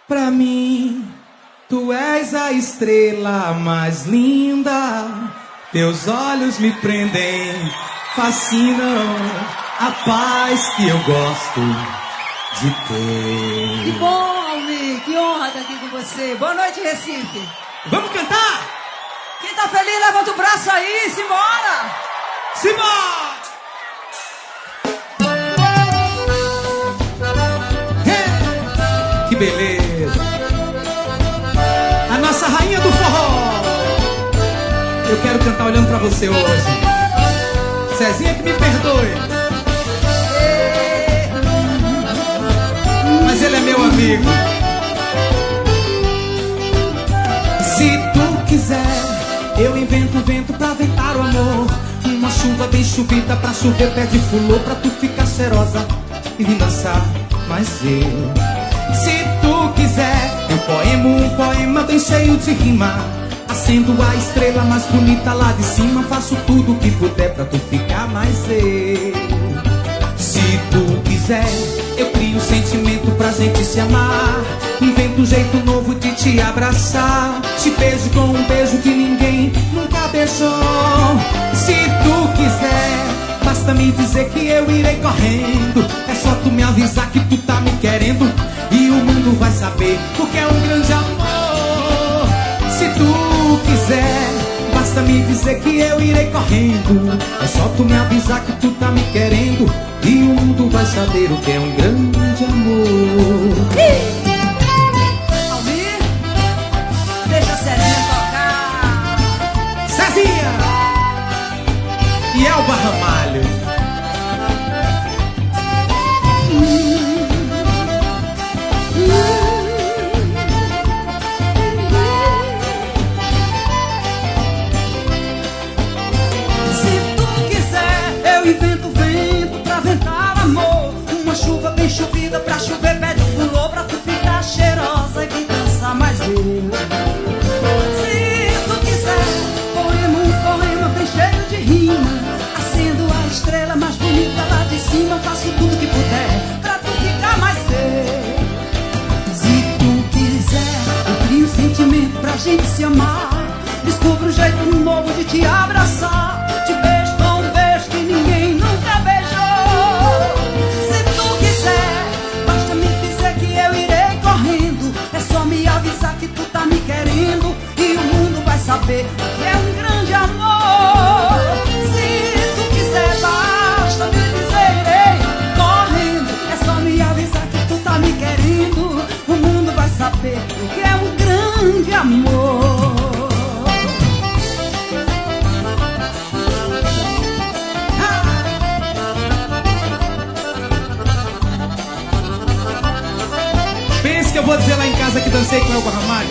Pra mim, tu és a estrela mais linda. Teus olhos me prendem, fascinam. A paz que eu gosto de ter. Que bom, Almir, que honra estar aqui com você. Boa noite, Recife. Vamos cantar? Quem tá feliz, levanta o braço aí, simbora! Simbora! Que beleza! A nossa rainha do forró. Eu quero cantar olhando pra você hoje. Cezinha, que me perdoe. Mas ele é meu amigo. Se tu quiser, eu invento vento pra ventar o amor. Uma chuva bem chovida pra chover pé de fulô, pra tu ficar cheirosa e vir dançar mais eu. Se tu quiser, eu poemo um poema bem cheio de rima. Acendo a estrela mais bonita lá de cima. Faço tudo o que puder pra tu ficar mais eu. Se tu quiser, eu crio um sentimento pra gente se amar. Invento um jeito novo de te abraçar. Te beijo com um beijo que ninguém nunca beijou. Se tu quiser, basta me dizer que eu irei correndo. É só tu me avisar que tu tá me querendo, e o mundo vai saber o que é um grande amor. Se tu quiser, basta me dizer que eu irei correndo. É só tu me avisar que tu tá me querendo, e o mundo vai saber o que é um grande amor. Almir, deixa a Cezinha tocar. Cezinha e Elba Ramalho. Chuva bem chovida pra chover pé de fulô, pra tu ficar cheirosa e vir dançar mais eu. Se tu quiser, poema um poema bem cheio de rima. Acendo a estrela mais bonita lá de cima. Faço tudo que puder pra tu ficar mais eu. Se tu quiser, eu crio um sentimento pra gente se amar. Descubro um jeito novo de te abraçar. Te beijo com um beijo que ninguém nunca beijou. Que tu tá me querendo, e o mundo vai saber que é um grande amor. Se tu quiser, basta me dizer, irei correndo. É só me avisar que tu tá me querendo, o mundo vai saber que é um grande amor. Pense que eu vou dizer lá em casa que dancei com Elba Ramalho.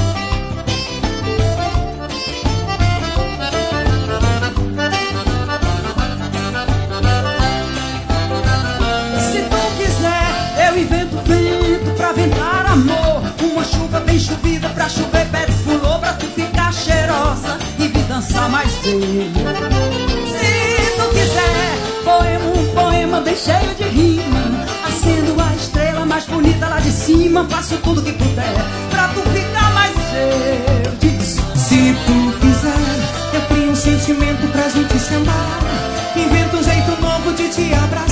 Se tu quiser, eu invento vento pra ventar amor. Uma chuva bem chovida pra chover pé de fulô, pra tu ficar cheirosa e vir dançar mais eu. Se tu quiser, poema um poema bem cheio de rima. Acendo a estrela mais bonita lá de cima. Faço tudo que puder pra tu ficar mais eu. Diz. Se tu quiser, eu crio um sentimento pra gente se amar. Invento um jeito novo de te abraçar.